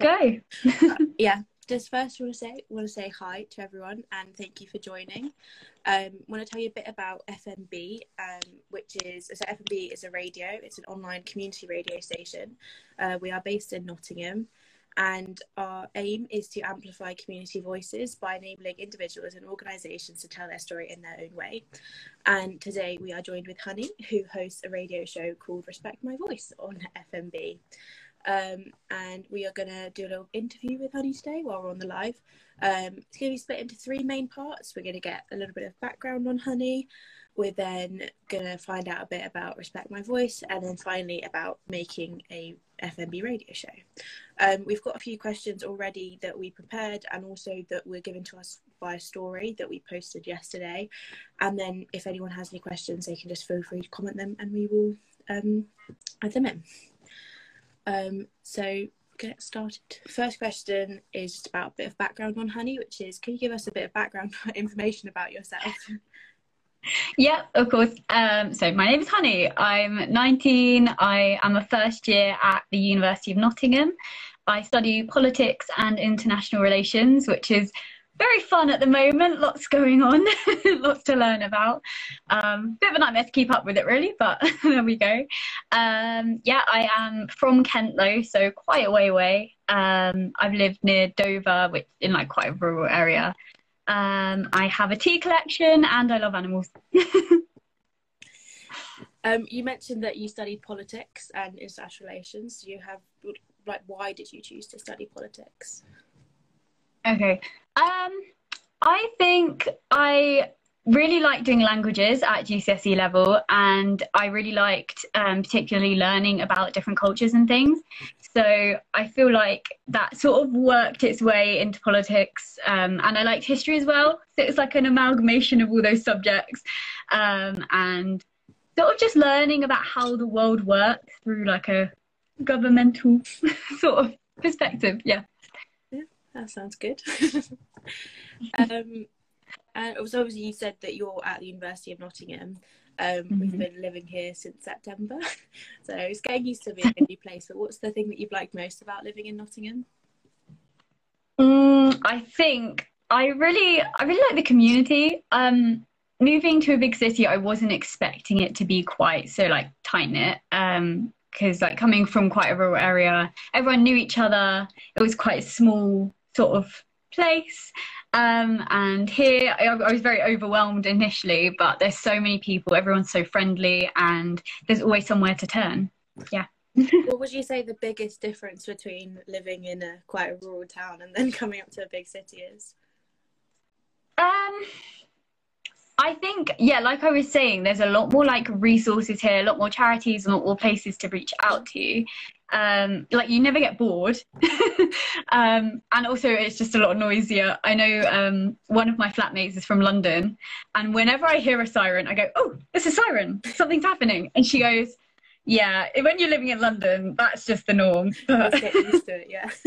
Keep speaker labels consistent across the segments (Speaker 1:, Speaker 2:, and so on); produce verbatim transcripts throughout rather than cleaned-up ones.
Speaker 1: go.
Speaker 2: uh, yeah, just first want to say want to say hi to everyone and thank you for joining. Um, want to tell you a bit about F M B, um, which is so F M B is a radio. It's an online community radio station. Uh, we are based in Nottingham, and our aim is to amplify community voices by enabling individuals and organisations to tell their story in their own way. And today we are joined with Honey, who hosts a radio show called Respect My Voice on F M B. Um, and we are going to do a little interview with Honey today while we're on the live. Um, it's going to be split into three main parts. We're going to get a little bit of background on Honey. We're then going to find out a bit about Respect My Voice, and then finally about making a F M B radio show. Um, we've got a few questions already that we prepared and also that were given to us by a story that we posted yesterday. And then if anyone has any questions, they can just feel free to comment them and we will um, add them in. Um, so get started. First question is just about a bit of background on Honey, which is, can you give us a bit of background information about yourself?
Speaker 1: Yeah, of course. Um, so my name is Honey. I'm nineteen. I am a first year at the University of Nottingham. I study politics and international relations, which is very fun at the moment. Lots going on, lots to learn about. Um, bit of a nightmare to keep up with it, really, but there we go. Um, yeah, I am from Kent, though, so quite a way away. Um, I've lived near Dover, which in like quite a rural area. Um, I have a tea collection and I love animals.
Speaker 2: um, you mentioned that you studied politics and international relations. Do you have, like, why did you choose to study politics?
Speaker 1: Okay. Um, I think I really liked doing languages at G C S E level, and I really liked um, particularly learning about different cultures and things. So I feel like that sort of worked its way into politics, um, and I liked history as well. So it's like an amalgamation of all those subjects, um, and sort of just learning about how the world works through like a governmental sort of perspective. Yeah.
Speaker 2: Yeah, that sounds good. um, and it was obviously you said that you're at the University of Nottingham. Um, mm-hmm. We've been living here since September, so it's getting used to being a new place. But what's the thing that you've liked most about living in Nottingham?
Speaker 1: Mm, I think I really, I really like the community. Um, moving to a big city, I wasn't expecting it to be quite so like tight knit. Um, because like coming from quite a rural area, everyone knew each other. It was quite a small sort of place. Um, and here I, I was very overwhelmed initially, but there's so many people, everyone's so friendly, and there's always somewhere to turn. Yeah.
Speaker 2: What would you say the biggest difference between living in a quite a rural town and then coming up to a big city is?
Speaker 1: Um, I think, yeah, like I was saying, there's a lot more like resources here, a lot more charities, a lot more places to reach out to. Um, like you never get bored. um, and also it's just a lot noisier. I know um, one of my flatmates is from London, and whenever I hear a siren, I go, oh, it's a siren, something's happening. And she goes, yeah, when you're living in London, that's just the norm.
Speaker 2: Let's get used to it, yeah.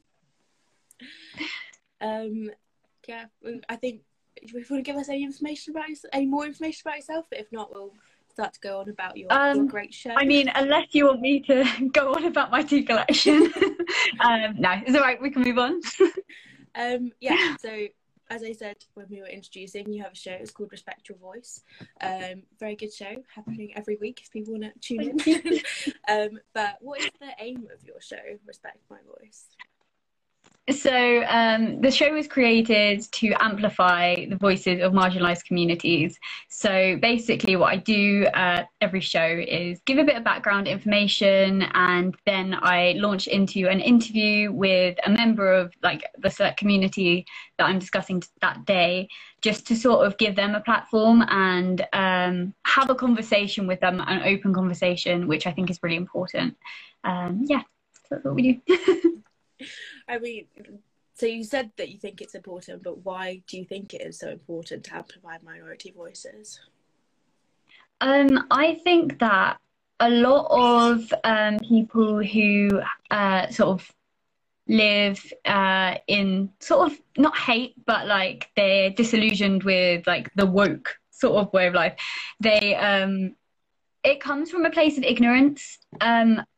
Speaker 2: um, yeah, I think, do you want to give us any information about yourself, any more information about yourself? But if not, we'll start to go on about your, um, your great show.
Speaker 1: I mean, unless you want me to go on about my tea collection. um, no, it's all right. We can move on.
Speaker 2: um, yeah, so as I said when we were introducing, you have a show. It's called Respect Your Voice. Um, very good show, happening every week if people want to tune in. um, but what is the aim of your show, Respect My Voice?
Speaker 1: So um, the show was created to amplify the voices of marginalised communities. So basically what I do uh, every show is give a bit of background information, and then I launch into an interview with a member of like the select community that I'm discussing that day, just to sort of give them a platform and um, have a conversation with them, an open conversation, which I think is really important. Um, yeah, so that's what we do.
Speaker 2: I mean, so you said that you think it's important, but why do you think it is so important to amplify minority voices?
Speaker 1: Um, I think that a lot of um, people who uh, sort of live uh, in sort of not hate, but like they're disillusioned with like the woke sort of way of life. They um, it comes from a place of ignorance. Um,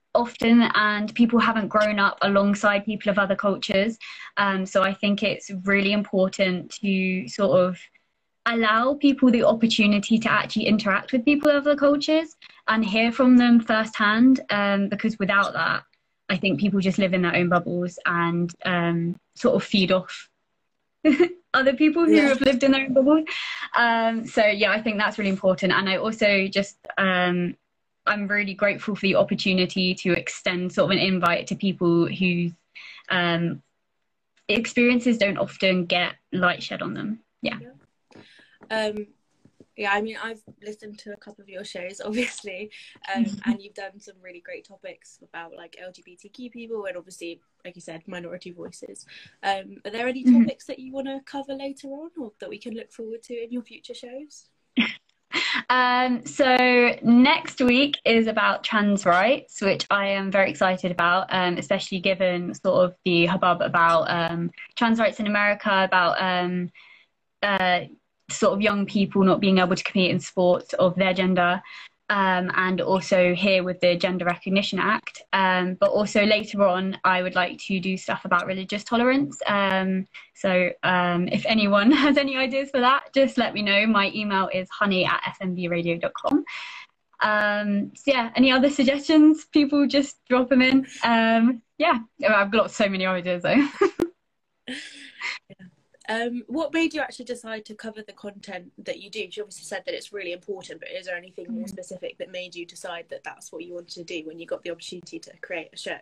Speaker 1: often, and people haven't grown up alongside people of other cultures. Um, so I think it's really important to sort of allow people the opportunity to actually interact with people of other cultures and hear from them firsthand, um, because without that, I think people just live in their own bubbles and um, sort of feed off other people who
Speaker 2: Yeah.
Speaker 1: have lived in their own bubbles. Um, so yeah, I think that's really important. And I also just, um, I'm really grateful for the opportunity to extend sort of an invite to people whose um, experiences don't often get light shed on them. Yeah.
Speaker 2: Yeah. Um, yeah, I mean, I've listened to a couple of your shows, obviously, um, and you've done some really great topics about like L G B T Q people and obviously, like you said, minority voices. Um, are there any
Speaker 1: Mhm.
Speaker 2: topics that you want to cover later on, or that we can look forward to in your future shows?
Speaker 1: Um, so next week is about trans rights, which I am very excited about, um, especially given sort of the hubbub about um, trans rights in America, about um, uh, sort of young people not being able to compete in sports of their gender, um, and also here with the Gender Recognition Act. Um, but also later on, I would like to do stuff about religious tolerance. Um, so um, if anyone has any ideas for that, just let me know. My email is honey at f m b radio dot com. Um, so yeah, any other suggestions? People just drop them in. Um, yeah, I've got so many ideas though.
Speaker 2: Um, what made you actually decide to cover the content that you do? You obviously said that it's really important, but is there anything more specific that made you decide that that's what you wanted to do when you got the opportunity to create a show?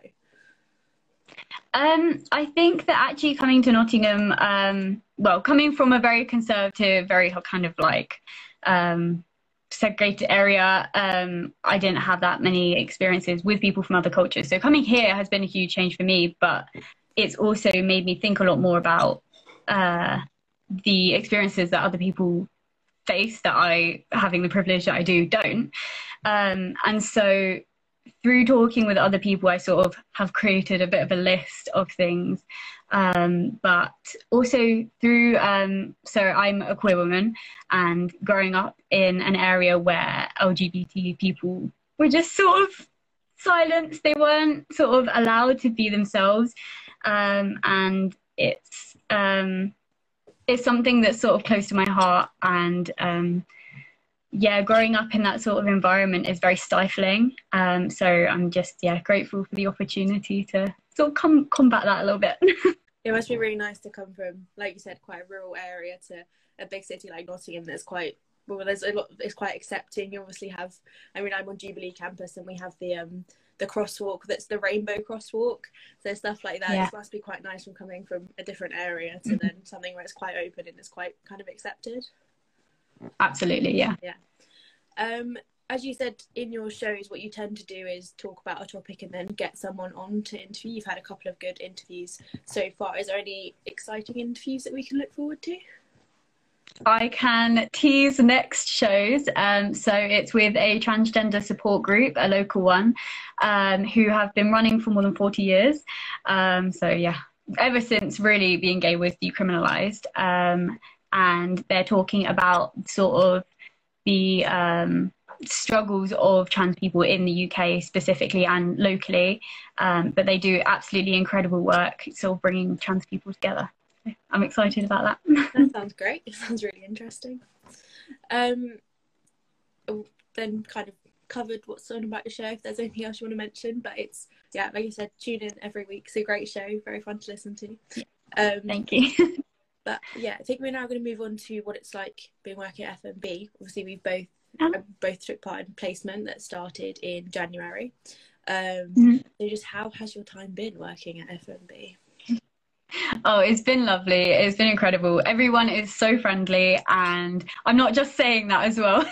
Speaker 1: Um, I think that actually coming to Nottingham, um, well, coming from a very conservative, very kind of like um, segregated area, um, I didn't have that many experiences with people from other cultures. So coming here has been a huge change for me, but it's also made me think a lot more about uh, the experiences that other people face that I, having the privilege that I do, don't. Um, and so through talking with other people, I sort of have created a bit of a list of things. Um, but also through, um, so I'm a queer woman, and growing up in an area where L G B T people were just sort of silenced, they weren't sort of allowed to be themselves. Um, and it's, um, it's something that's sort of close to my heart. And um, yeah, growing up in that sort of environment is very stifling. Um, so I'm just, yeah, grateful for the opportunity to sort of come combat that a little bit.
Speaker 2: It must be really nice to come from, like you said, quite a rural area to a big city like Nottingham that's quite, well, there's a lot, it's quite accepting. You obviously have, I mean, I'm on Jubilee campus and we have the um the crosswalk that's the rainbow crosswalk. So stuff like that,
Speaker 1: Yeah.
Speaker 2: it must be quite nice from coming from a different area to then something where it's quite open and it's quite kind of accepted.
Speaker 1: Absolutely, yeah.
Speaker 2: Yeah. Um, as you said in your shows, what you tend to do is talk about a topic and then get someone on to interview. You've had a couple of good interviews so far. Is there any exciting interviews that we can look forward to?
Speaker 1: I can tease next shows. Um, so it's with a transgender support group, a local one, um, who have been running for more than forty years. Um, so yeah, ever since really being gay was decriminalised. Um, and they're talking about sort of the um, struggles of trans people in the U K specifically and locally. Um, but they do absolutely incredible work, sort of bringing trans people together. I'm excited about that.
Speaker 2: That sounds great. It sounds really interesting. Um, then kind of covered what's on about your show. If there's anything else you want to mention, but it's, yeah, like you said, tune in every week. It's a great show, very fun to listen to. Um,
Speaker 1: Thank you.
Speaker 2: But yeah, I think we're now going to move on to what it's like being working at F M B. Obviously, we both
Speaker 1: Oh.
Speaker 2: uh, both took part in placement that started in January. Um,
Speaker 1: mm-hmm.
Speaker 2: So just how has your time been working at F M B?
Speaker 1: Oh, it's been lovely. It's been incredible. Everyone is so friendly, and I'm not just saying that as well.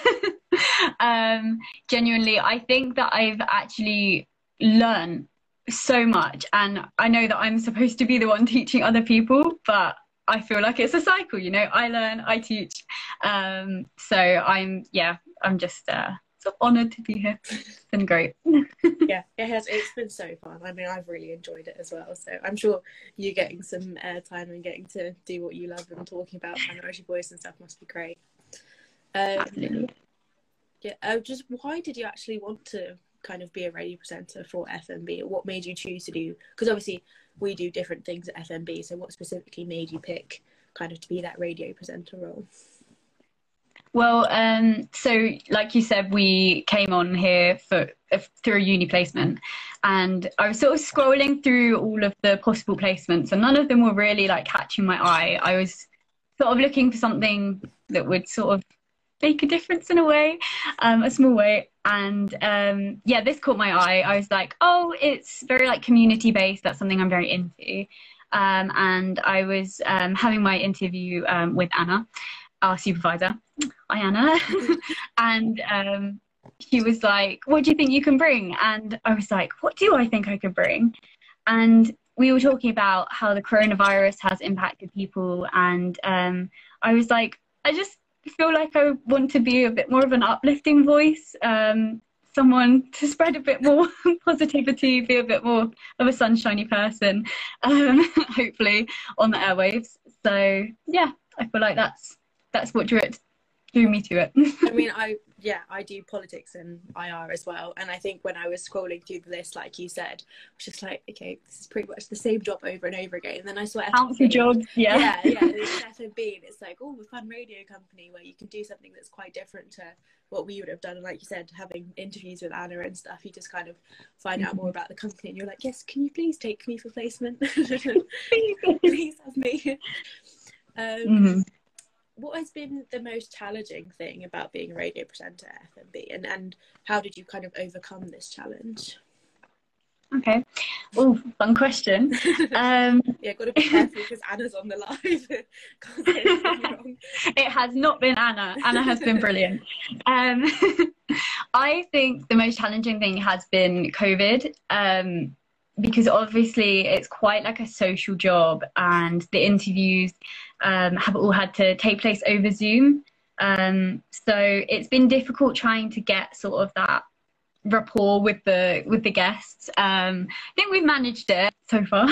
Speaker 1: um, genuinely, I think that I've actually learned so much, and I know that I'm supposed to be the one teaching other people, but I feel like it's a cycle, you know, I learn, I teach. Um, so I'm, yeah, I'm just uh, so honoured to be here. It's been great.
Speaker 2: Yeah, it has. It's been so fun. I mean, I've really enjoyed it as well. So I'm sure you getting some airtime and getting to do what you love and talking about minority voice and stuff must be great. Um,
Speaker 1: Absolutely.
Speaker 2: Yeah. Uh, just why did you actually want to kind of be a radio presenter for F M B? What made you choose to do, because obviously we do different things at F M B, so what specifically made you pick kind of to be that radio presenter role?
Speaker 1: Well, um, so like you said, we came on here for uh, through a uni placement, and I was sort of scrolling through all of the possible placements, and none of them were really like catching my eye. I was sort of looking for something that would sort of make a difference in a way, um, a small way. And um, yeah, this caught my eye. I was like, oh, it's very like community based. That's something I'm very into. Um, and I was um, having my interview um, with Anna, our supervisor. Hi, Anna. And um, she was like, what do you think you can bring? And I was like, what do I think I could bring? And we were talking about how the coronavirus has impacted people. And um, I was like, I just feel like I want to be a bit more of an uplifting voice, um, someone to spread a bit more positivity, be a bit more of a sunshiny person, um, hopefully on the airwaves. So yeah, I feel like that's that's what drew it, drew me to it.
Speaker 2: I mean, I yeah, I do politics and I R as well, and I think when I was scrolling through the list, like you said, I was just like, okay, this is pretty much the same job over and over again. And then I saw
Speaker 1: council jobs, yeah,
Speaker 2: yeah, yeah, it's F M B, and it's like, oh, a fun radio company where you can do something that's quite different to what we would have done. And like you said, having interviews with Anna and stuff, you just kind of find out more about the company, and you're like, yes, can you please take me for placement? Please have me. Um,
Speaker 1: mm-hmm.
Speaker 2: What has been the most challenging thing about being a radio presenter at F M B, and, and how did you kind of overcome this challenge?
Speaker 1: Okay. Oh, fun question. Um,
Speaker 2: yeah, got to be careful because Anna's on the live. Can't say anything wrong.
Speaker 1: It has not been Anna. Anna has been brilliant. Um, I think the most challenging thing has been COVID, um, because obviously it's quite like a social job, and the interviews um, have all had to take place over Zoom. Um, so it's been difficult trying to get sort of that rapport with the with the guests. Um, I think we've managed it so far.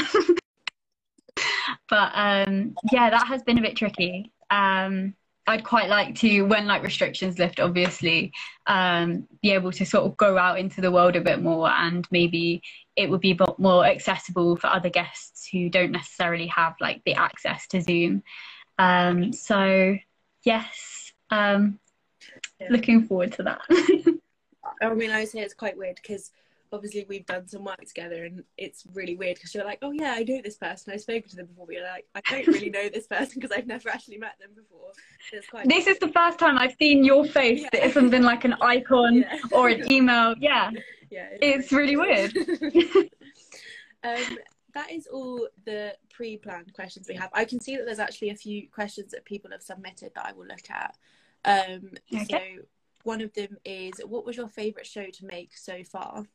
Speaker 1: But um, yeah, that has been a bit tricky. Um, I'd quite like to, when like restrictions lift, obviously, um, be able to sort of go out into the world a bit more, and maybe it would be more accessible for other guests who don't necessarily have like the access to Zoom. Um, so yes, um, yeah. Looking forward to that.
Speaker 2: I mean, I would say it's quite weird because obviously we've done some work together, and it's really weird because you're like, oh yeah, I know this person, I've spoken to them before, but you're like, I don't really know this person because I've never actually met them before. So it's quite
Speaker 1: this is the first time I've seen your face yeah. that hasn't been like an icon yeah. or an email. Yeah, yeah, it's, it's really, really weird.
Speaker 2: um, that is all the pre-planned questions we have. I can see that there's actually a few questions that people have submitted that I will look at. Um, okay. So one of them is, what was your favourite show to make so far?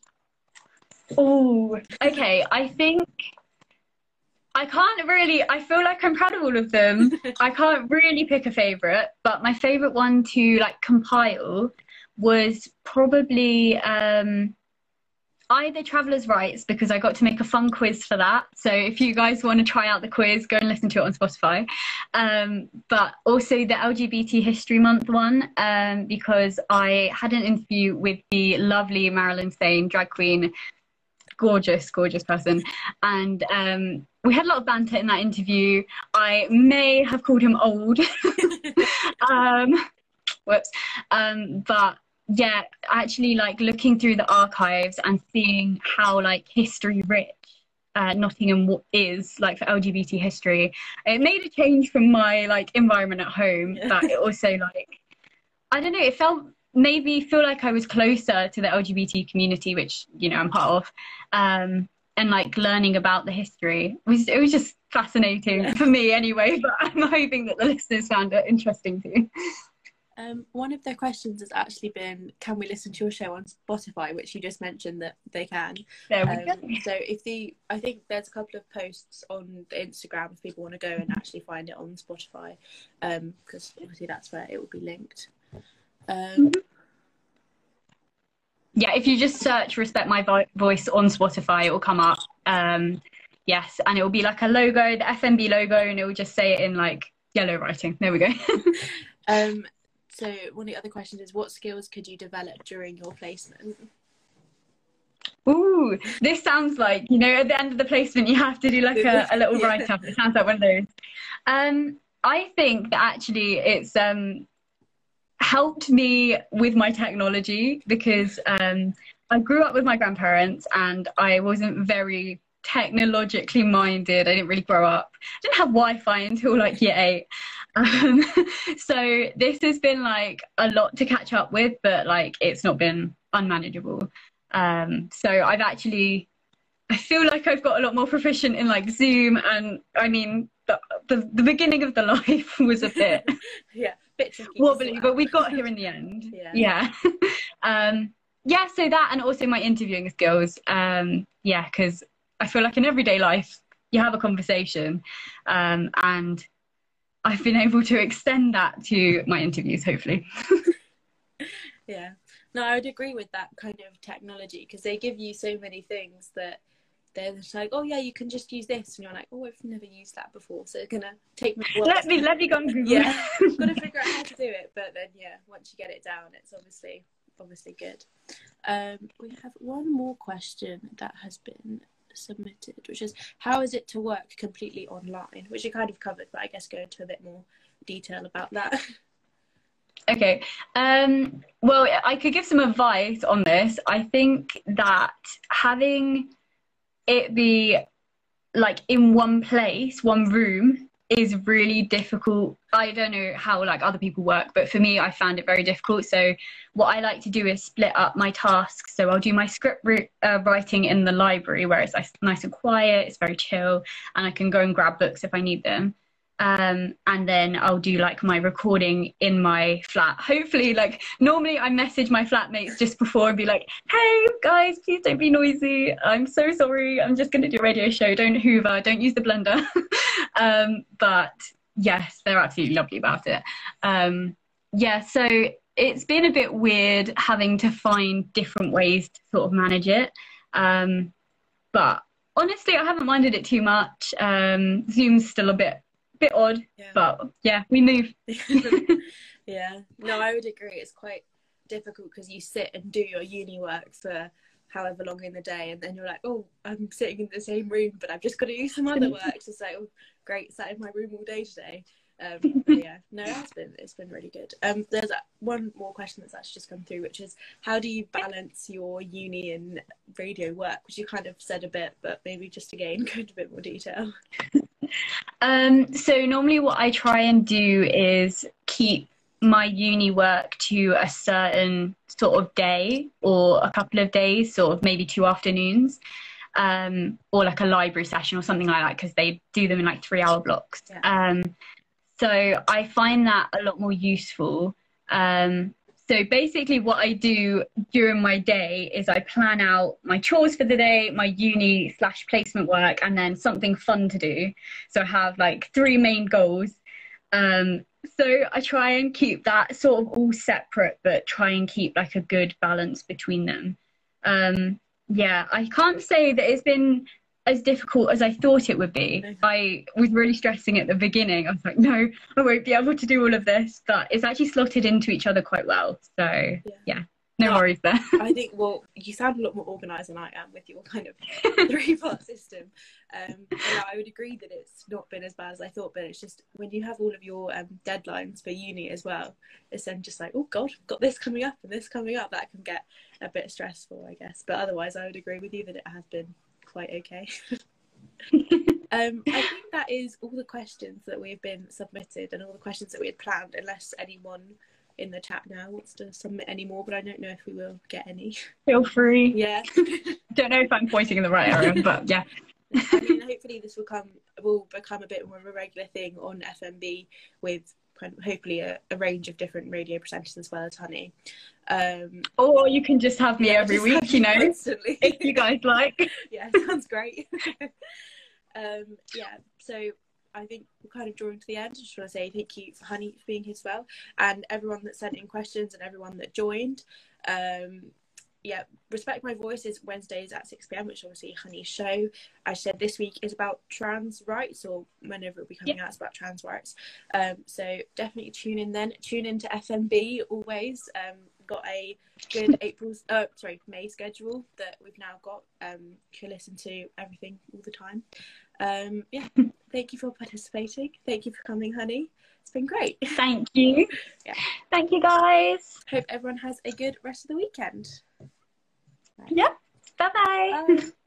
Speaker 1: Oh, okay. I think I can't really, I feel like I'm proud of all of them. I can't really pick a favourite, but my favourite one to like compile was probably um, either Traveller's Rights, because I got to make a fun quiz for that. So if you guys want to try out the quiz, go and listen to it on Spotify. Um, but also the L G B T History Month one, um, because I had an interview with the lovely Marilyn Stain, drag queen, gorgeous, gorgeous person. And um, we had a lot of banter in that interview. I may have called him old. um, whoops. Um, but yeah, actually like looking through the archives and seeing how like history rich uh, Nottingham is like for L G B T history, it made a change from my like environment at home. But it also like, I don't know, it felt maybe feel like I was closer to the L G B T community, which, you know, I'm part of, um, and like learning about the history. It was, it was just fascinating yeah. for me anyway, but I'm hoping that the listeners found it interesting too.
Speaker 2: Um, one of their questions has actually been, can we listen to your show on Spotify, which you just mentioned that they can.
Speaker 1: There we
Speaker 2: um,
Speaker 1: go.
Speaker 2: So if the, I think there's a couple of posts on the Instagram if people want to go and actually find it on Spotify, um, because obviously that's where it will be linked. Um, mm-hmm.
Speaker 1: Yeah, if you just search Respect My Vo- Voice on Spotify, it will come up. Um, yes, and it will be like a logo, the F M B logo, and it will just say it in like yellow writing. There we go.
Speaker 2: um, so one of the other questions is, what skills could you develop during your placement?
Speaker 1: Ooh, this sounds like, you know, at the end of the placement, you have to do like a, a little
Speaker 2: Yeah.
Speaker 1: write-up. It sounds like one of those. Um, I think that actually it's um, helped me with my technology because um, I grew up with my grandparents and I wasn't very technologically minded. I didn't really grow up. I didn't have Wi-Fi until like year eight. Um, so this has been like a lot to catch up with, but like it's not been unmanageable. Um, so I've actually, I feel like I've got a lot more proficient in like Zoom, and I mean, the the, the beginning of the life was a bit
Speaker 2: Yeah, bit tricky to
Speaker 1: wobbly,
Speaker 2: sort
Speaker 1: but
Speaker 2: out.
Speaker 1: we got here in the end.
Speaker 2: Yeah.
Speaker 1: Yeah. um, yeah, so that and also my interviewing skills. Um, yeah, because I feel like in everyday life, you have a conversation, um, and I've been able to extend that to my interviews, hopefully.
Speaker 2: Yeah. No, I would agree with that kind of technology because they give you so many things that they're just like, oh yeah, you can just use this, and you're like, oh, I've never used that before, so it's gonna take me a while.
Speaker 1: Let me let me go and Google.
Speaker 2: Yeah, got to figure out how to do it, but then yeah, once you get it down, it's obviously obviously good. Um, we have one more question that has been submitted, which is how is it to work completely online, which you kind of covered, but I guess go into a bit more detail about that.
Speaker 1: Okay. Um, well, I could give some advice on this. I think that having it be like in one place, one room, is really difficult. I don't know how like other people work, but for me, I found it very difficult. So what I like to do is split up my tasks. So I'll do my script uh, writing in the library where it's nice and quiet, it's very chill, and I can go and grab books if I need them. Um, and then I'll do like my recording in my flat. Hopefully, like normally I message my flatmates just before and be like, hey guys, please don't be noisy. I'm so sorry. I'm just going to do a radio show. Don't hoover, don't use the blender. um, but yes, they're absolutely lovely about it. Um, yeah, so it's been a bit weird having to find different ways to sort of manage it. Um, but honestly, I haven't minded it too much. Um, Zoom's still a bit bit odd, yeah. But yeah, we move.
Speaker 2: Yeah, no, I would agree. It's quite difficult because you sit and do your uni work for however long in the day, and then you're like, oh, I'm sitting in the same room, but I've just got to do some other work. Just like, oh, great, sat in my room all day today. Um, but yeah, no, it's been it's been really good. Um, there's one more question that's actually just come through, which is how do you balance your uni and radio work? Which you kind of said a bit, but maybe just again go into a bit more detail.
Speaker 1: Um, so normally what I try and do is keep my uni work to a certain sort of day or a couple of days, sort of maybe two afternoons, um, or like a library session or something like that, because they do them in like three hour blocks. Yeah. Um, so I find that a lot more useful. Um, so basically what I do during my day is I plan out my chores for the day, my uni slash placement work, and then something fun to do. So I have like three main goals. Um, so I try and keep that sort of all separate, but try and keep like a good balance between them. Um, yeah, I can't say that it's been as difficult as I thought it would be. I was really stressing at the beginning. I was like, no, I won't be able to do all of this, but it's actually slotted into each other quite well. So yeah, yeah no, no worries there.
Speaker 2: I think, well, you sound a lot more organised than I am with your kind of three-part system. Um, yeah, I would agree that it's not been as bad as I thought, but it's just when you have all of your um, deadlines for uni as well, it's then just like, oh God, I've got this coming up and this coming up. That can get a bit stressful, I guess. But otherwise, I would agree with you that it has been quite okay. um, I think that is all the questions that we've been submitted and all the questions that we had planned, unless anyone in the chat now wants to submit any more, but I don't know if we will get any.
Speaker 1: Feel free.
Speaker 2: Yeah.
Speaker 1: Don't know if I'm pointing in the right area, but yeah.
Speaker 2: I mean, hopefully this will come will become a bit more of a regular thing on F M B with kind of hopefully a, a range of different radio presenters as well as Honey. Um,
Speaker 1: or you can just have me yeah, every week, you know,
Speaker 2: constantly.
Speaker 1: If you guys like.
Speaker 2: Yeah, sounds great. um, yeah, so I think we're kind of drawing to the end. I just want to say thank you for Honey for being here as well, and everyone that sent in questions and everyone that joined. Um, yeah, Respect My Voice is Wednesdays at six p m, which is obviously Honey's show. I said this week is about trans rights, or whenever it will be coming yep. out, it's about trans rights. Um, so definitely tune in then. Tune in to F M B always. Um, got a good April, uh, sorry, May schedule that we've now got. Um, you can listen to everything all the time. Um, yeah, thank you for participating. Thank you for coming, honey. It's been great.
Speaker 1: Thank you.
Speaker 2: Yeah.
Speaker 1: Thank you, guys.
Speaker 2: Hope everyone has a good rest of the weekend.
Speaker 1: Right. Yep. Bye-bye.
Speaker 2: Bye.